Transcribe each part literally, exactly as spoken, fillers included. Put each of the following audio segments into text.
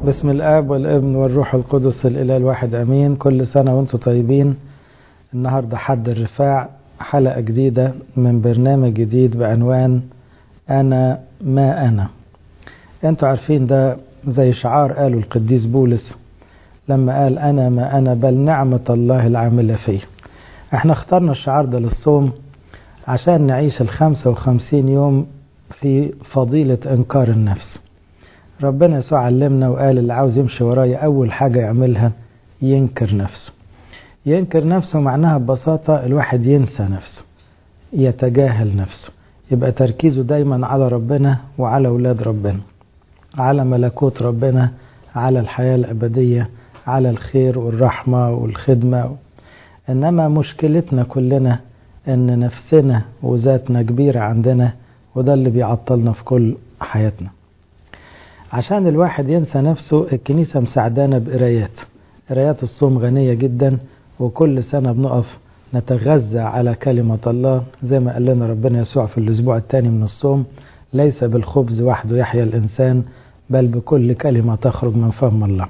بسم الآب والابن والروح القدس الإله الواحد أمين. كل سنة وانتم طيبين. النهاردة حد الرفاع، حلقة جديدة من برنامج جديد بعنوان أنا ما أنا. انتوا عارفين ده زي شعار قاله القديس بولس لما قال أنا ما أنا بل نعمة الله العاملة فيه. احنا اخترنا الشعار ده للصوم عشان نعيش الخمسة وخمسين يوم في فضيلة إنكار النفس. ربنا يسوع علمنا وقال اللي عاوز يمشي ورايا أول حاجة يعملها ينكر نفسه. ينكر نفسه معناها ببساطة الواحد ينسى نفسه، يتجاهل نفسه، يبقى تركيزه دايما على ربنا وعلى أولاد ربنا، على ملكوت ربنا، على الحياة الأبدية، على الخير والرحمة والخدمة. إنما مشكلتنا كلنا إن نفسنا وذاتنا كبيرة عندنا، وده اللي بيعطلنا في كل حياتنا. عشان الواحد ينسى نفسه الكنيسة مساعدانا بقرايات. قرايات الصوم غنية جدا، وكل سنة بنقف نتغذى على كلمة الله زي ما قال لنا ربنا يسوع في الأسبوع الثاني من الصوم: ليس بالخبز وحده يحيى الإنسان بل بكل كلمة تخرج من فم الله.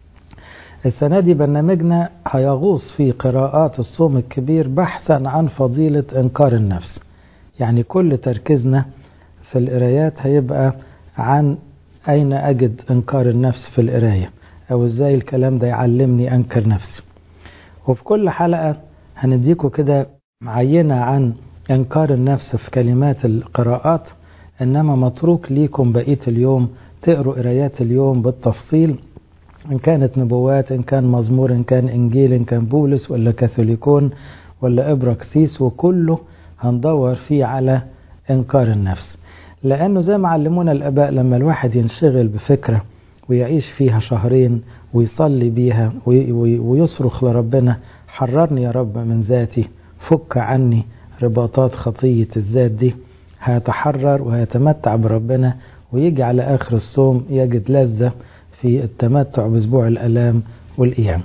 السنة دي برنامجنا هيغوص في قراءات الصوم الكبير بحثا عن فضيلة إنكار النفس. يعني كل تركيزنا في القرايات هيبقى عن أين أجد إنكار النفس في القراية، أو إزاي الكلام ده يعلمني أنكر نفسي. وفي كل حلقة هنديكم كده عينة عن إنكار النفس في كلمات القراءات، إنما متروك ليكم بقية اليوم تقروا قرايات اليوم بالتفصيل، إن كانت نبوات، إن كان مزمور، إن كان إنجيل، إن كان بولس ولا كاثوليكون ولا إبراكسيس، وكله هندور فيه على إنكار النفس. لأنه زي ما علمونا الآباء لما الواحد ينشغل بفكرة ويعيش فيها شهرين ويصلي بيها ويصرخ لربنا: حررني يا رب من ذاتي، فك عني رباطات خطية الذات دي، هيتحرر وهيتمتع بربنا، ويجي على آخر الصوم يجد لذة في التمتع بأسبوع الألام والأيام.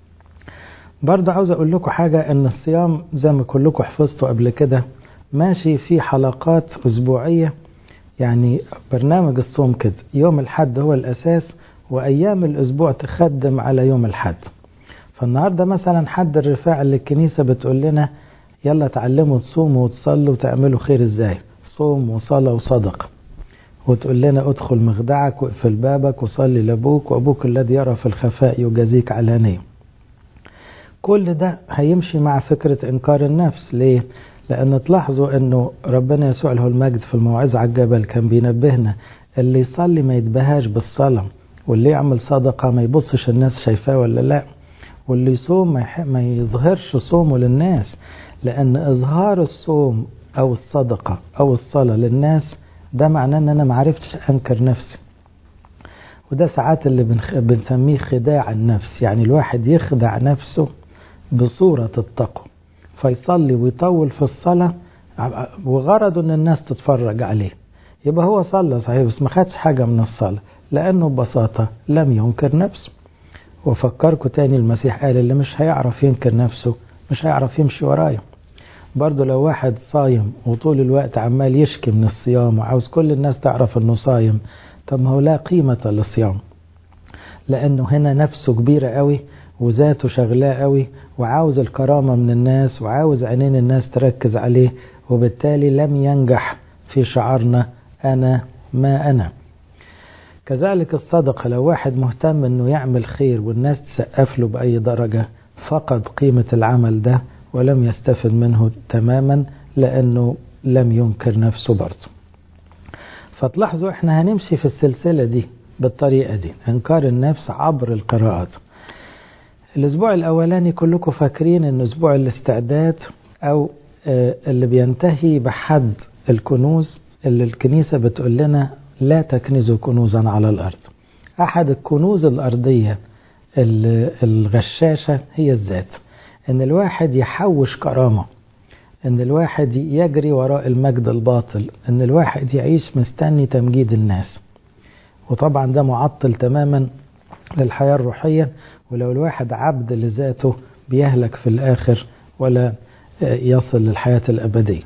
برضه عاوز أقول لكم حاجة، إن الصيام زي ما كلكم حفظتوا قبل كده ماشي في حلقات أسبوعية. يعني برنامج الصوم كده يوم الحد هو الأساس، وأيام الأسبوع تخدم على يوم الحد. فالنهاردة مثلا حد الرفاع اللي الكنيسة بتقول لنا يلا تعلموا تصوموا وتصلوا وتعملوا خير إزاي، صوم وصلاة وصدقة، وتقول لنا ادخل مخدعك واقفل بابك وصلي لأبوك وأبوك الذي يرى في الخفاء يجازيك علانية. كل ده هيمشي مع فكرة إنكار النفس. ليه؟ لأن تلاحظوا أنه ربنا يسوع له المجد في الموعظة على الجبل كان بينبهنا اللي يصلي ما يتبهاش بالصلاة، واللي يعمل صدقة ما يبصش الناس شايفاه ولا لا، واللي يصوم ما, ما يظهرش صومه للناس، لأن إظهار الصوم أو الصدقة أو الصلاة للناس ده معناه أن أنا معرفتش أنكر نفسي. وده ساعات اللي بنخ... بنسميه خداع النفس. يعني الواحد يخدع نفسه بصورة التقوى، فيصلي ويطول في الصلاة وغرضه ان الناس تتفرج عليه، يبقى هو صلى صحيح بس ما خدش حاجة من الصلاة، لأنه ببساطة لم ينكر نفسه. وفكركم تاني المسيح قال اللي مش هيعرف ينكر نفسه مش هيعرف يمشي ورايا. برضو لو واحد صايم وطول الوقت عمال يشكي من الصيام وعاوز كل الناس تعرف انه صايم، طب ما هو لا قيمة للصيام، لأنه هنا نفسه كبيرة قوي وذاته شغلاه قوي وعاوز الكرامة من الناس وعاوز عينين الناس تركز عليه، وبالتالي لم ينجح في شعارنا أنا ما أنا. كذلك الصدقة، لو واحد مهتم أنه يعمل خير والناس تسقف له بأي درجة فقد قيمة العمل ده ولم يستفد منه تماما، لأنه لم ينكر نفسه برضه. فتلاحظوا احنا هنمشي في السلسلة دي بالطريقة دي، إنكار النفس عبر القراءات. الأسبوع الأولاني كلكم فاكرين أن أسبوع الاستعداد أو اللي بينتهي بحد الكنوز اللي الكنيسة بتقول لنا لا تكنزوا كنوزا على الأرض. أحد الكنوز الأرضية الغشاشة هي الذات، أن الواحد يحوش كرامة، أن الواحد يجري وراء المجد الباطل، أن الواحد يعيش مستني تمجيد الناس. وطبعا ده معطل تماما للحياة الروحية، ولو الواحد عبد لذاته بيهلك في الآخر ولا يصل للحياة الأبدية.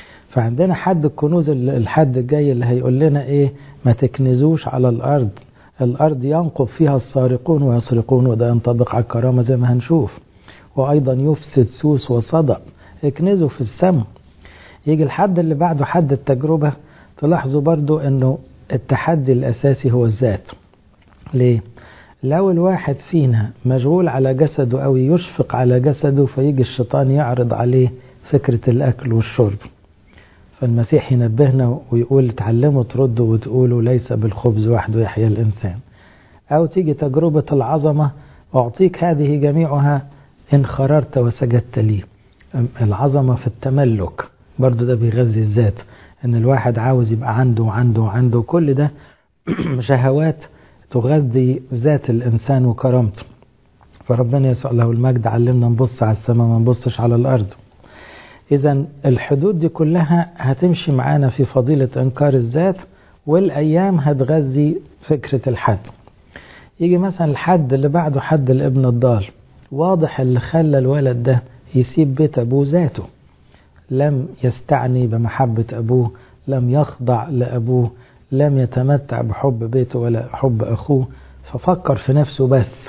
فعندنا حد الكنوز الحد الجاي اللي هيقول لنا إيه: ما تكنزوش على الأرض الأرض ينقب فيها السارقون ويسرقون، وده ينطبق على الكرامة زي ما هنشوف. وأيضا يفسد سوس وصدأ، اكنزوا في السماء. يجي الحد اللي بعده حد التجربة، تلاحظوا برضو أنه التحدي الأساسي هو الذات. ليه؟ لو الواحد فينا مشغول على جسده أو يشفق على جسده، فيجي الشيطان يعرض عليه فكرة الأكل والشرب. فالمسيح ينبهنا ويقول تعلموا تردوا وتقولوا ليس بالخبز وحده يحيى الإنسان. أو تيجي تجربة العظمة، أعطيك هذه جميعها إن خررت وسجدت لي. العظمة في التملك برضو ده بيغذي الذات، إن الواحد عاوز يبقى عنده وعنده وعنده، كل ده شهوات تغذي ذات الإنسان وكرامته. فربنا يسوع له المجد علمنا نبص على السماء ما نبصش على الأرض. إذن الحدود دي كلها هتمشي معانا في فضيلة إنكار الذات، والأيام هتغذي فكرة الحد. يجي مثلا الحد اللي بعده حد الابن الضال. واضح اللي خلى الولد ده يسيب بيت أبوه ذاته، لم يستعني بمحبة أبوه، لم يخضع لأبوه، لم يتمتع بحب بيته ولا حب أخوه، ففكر في نفسه بس،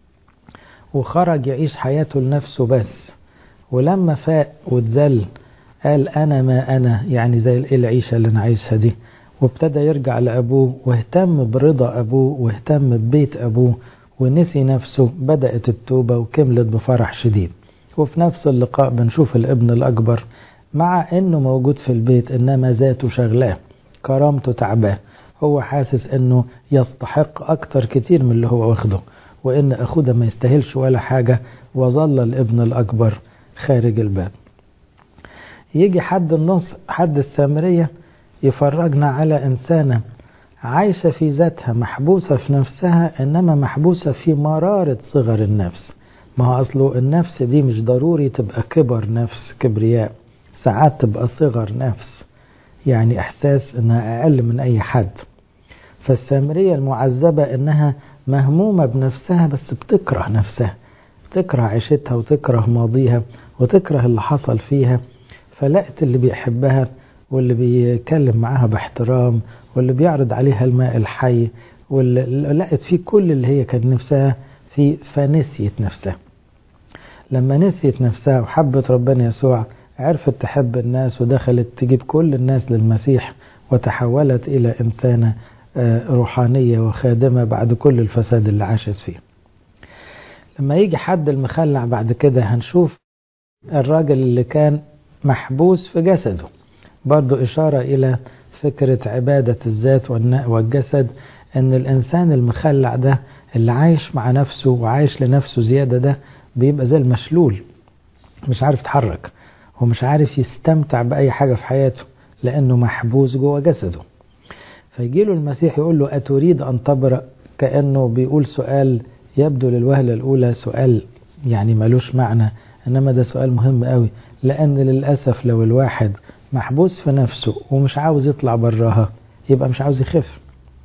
وخرج يعيش حياته لنفسه بس. ولما فاق واتذل قال أنا ما أنا، يعني زي العيشة اللي أنا عايشها دي، وابتدى يرجع لأبوه واهتم برضا أبوه واهتم ببيت أبوه ونسي نفسه. بدأت التوبة وكملت بفرح شديد. وفي نفس اللقاء بنشوف الابن الأكبر مع أنه موجود في البيت، إنما ذاته شغلاه، كرامته تعباه، هو حاسس أنه يستحق أكتر كتير من اللي هو واخده، وإن أخوه ده ما يستاهلش ولا حاجة، وظل الابن الأكبر خارج الباب. يجي حد النص، حد السامرية، يفرجنا على إنسانة عايشة في ذاتها، محبوسة في نفسها، إنما محبوسة في مرارة صغر النفس. ما هو أصله النفس دي مش ضروري تبقى كبر نفس، كبرياء، ساعات تبقى صغر نفس، يعني إحساس إنها أقل من أي حد. فالسامرية المعذبة إنها مهمومة بنفسها، بس بتكره نفسها، بتكره عيشتها وتكره ماضيها وتكره اللي حصل فيها. فلقت اللي بيحبها واللي بيكلم معاها باحترام واللي بيعرض عليها الماء الحي، واللي لقت فيه كل اللي هي كانت نفسها فيه، فنسيت نفسها. لما نسيت نفسها وحبت ربنا يسوع، عرفت تحب الناس ودخلت تجيب كل الناس للمسيح، وتحولت إلى إنسانة روحانية وخادمة بعد كل الفساد اللي عاشت فيه. لما يجي حد المخلع بعد كده، هنشوف الراجل اللي كان محبوس في جسده، برضو إشارة إلى فكرة عبادة الذات والجسد، أن الإنسان المخلع ده اللي عايش مع نفسه وعايش لنفسه زيادة، ده بيبقى زي المشلول، مش عارف يتحرك ومش عارف يستمتع بأي حاجة في حياته، لأنه محبوس جوه جسده. فيجيله المسيح يقول له أتريد أن تبرأ؟ كأنه بيقول سؤال يبدو للوهلة الأولى سؤال يعني ملوش معنى، إنما ده سؤال مهم قوي، لأن للأسف لو الواحد محبوس في نفسه ومش عاوز يطلع براها، يبقى مش عاوز يخف.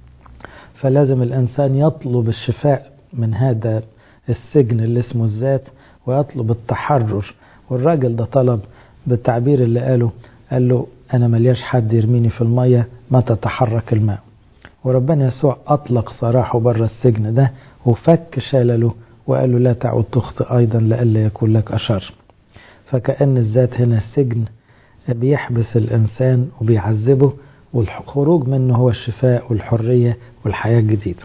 فلازم الإنسان يطلب الشفاء من هذا السجن اللي اسمه الذات، ويطلب التحرر. والراجل ده طلب بالتعبير اللي قاله، قال له أنا ملياش حد يرميني في المية ما تتحرك الماء. وربنا يسوع أطلق سراحه بره السجن ده، وفك شلله وقال له لا تعود تخطئ أيضا لألا يكون لك أشر. فكأن الذات هنا السجن بيحبس الإنسان وبيعذبه، والخروج منه هو الشفاء والحرية والحياة الجديدة.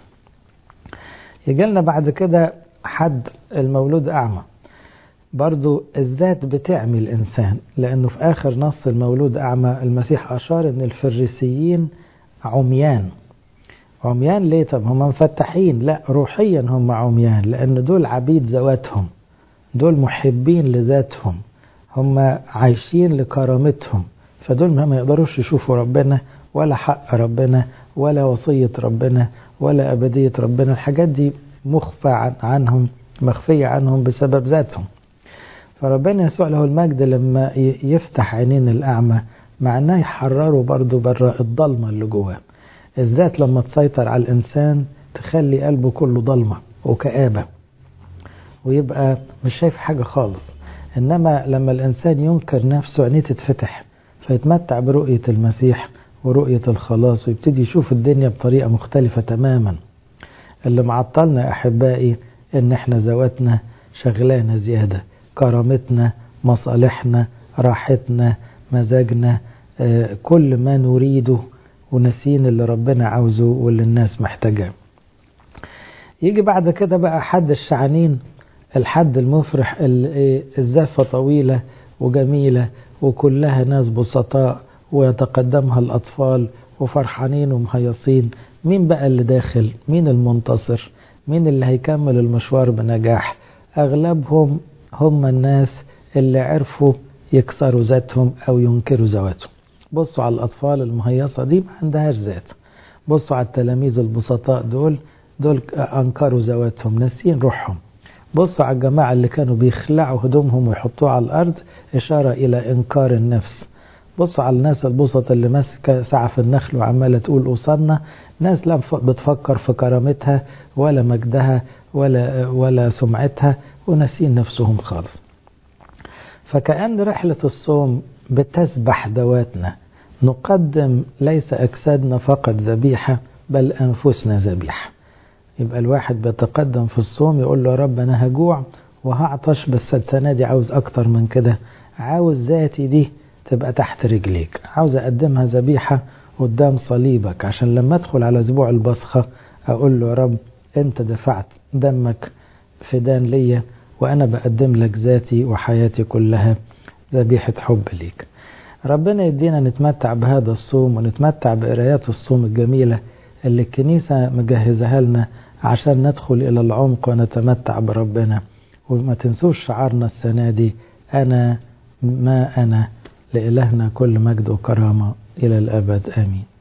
يجيلنا بعد كده حد المولود أعمى. برضو الذات بتعمي الإنسان، لأنه في آخر نص المولود أعمى المسيح أشار أن الفريسيين عميان. عميان ليه؟ طب هم مفتحين؟ لا، روحيا هم عميان، لأن دول عبيد ذواتهم، دول محبين لذاتهم، هم عايشين لكرامتهم، فدول ما يقدروش يشوفوا ربنا ولا حق ربنا ولا وصية ربنا ولا أبدية ربنا. الحاجات دي مخفى عنهم، مخفية عنهم بسبب ذاتهم. فربنا يسوع له المجد لما يفتح عينين الأعمى، معناه يحرره برضو برا الضلمة اللي جواه. الذات لما تسيطر على الإنسان تخلي قلبه كله ضلمة وكآبة، ويبقى مش شايف حاجة خالص. إنما لما الإنسان ينكر نفسه عينيه تتفتح، فيتمتع برؤية المسيح ورؤية الخلاص، ويبتدي يشوف الدنيا بطريقة مختلفة تماما. اللي معطلنا أحبائي إن إحنا ذواتنا شغلانة زيادة، كرامتنا، مصالحنا، راحتنا، مزاجنا، آه كل ما نريده، ونسين اللي ربنا عاوزه واللي الناس محتاجاه. يجي بعد كده بقى حد الشعنين، الحد المفرح، الزافة طويلة وجميلة وكلها ناس بسطاء ويتقدمها الأطفال وفرحانين ومهيصين. مين بقى اللي داخل؟ مين المنتصر؟ مين اللي هيكمل المشوار بنجاح؟ أغلبهم هم الناس اللي عرفوا يكسروا ذاتهم أو ينكروا ذواتهم. بصوا على الأطفال المهيصة دي ما عندهاش ذات. بصوا على التلاميذ البسطاء دول دول أنكروا ذواتهم، ناسين روحهم. بصوا على الجماعة اللي كانوا بيخلعوا هدومهم ويحطوها على الأرض، إشارة إلى إنكار النفس. بصوا على الناس البسطة اللي ماسكة سعف النخل وعمالة تقول أوصلنا، ناس لا بتفكر في كرامتها ولا مجدها ولا ولا سمعتها، وناسين نفسهم خالص. فكأن رحلة الصوم بتسبح ذواتنا، نقدم ليس أجسادنا فقط ذبيحة بل أنفسنا ذبيحة. يبقى الواحد بيتقدم في الصوم يقول له يا رب أنا هجوع وهعطش، بس السنة دي عاوز أكتر من كده، عاوز ذاتي دي تبقى تحت رجليك، عاوز أقدمها ذبيحة قدام صليبك، عشان لما أدخل على أسبوع البصخة أقول له يا رب أنت دفعت دمك فدان ليا، وأنا بقدم لك ذاتي وحياتي كلها ذبيحة حب ليك. ربنا يدينا نتمتع بهذا الصوم، ونتمتع بقرايات الصوم الجميلة اللي الكنيسة مجهزها لنا عشان ندخل إلى العمق ونتمتع بربنا. وما تنسوش شعارنا السنة دي، أنا ما أنا، لإلهنا كل مجد وكرامة إلى الأبد آمين.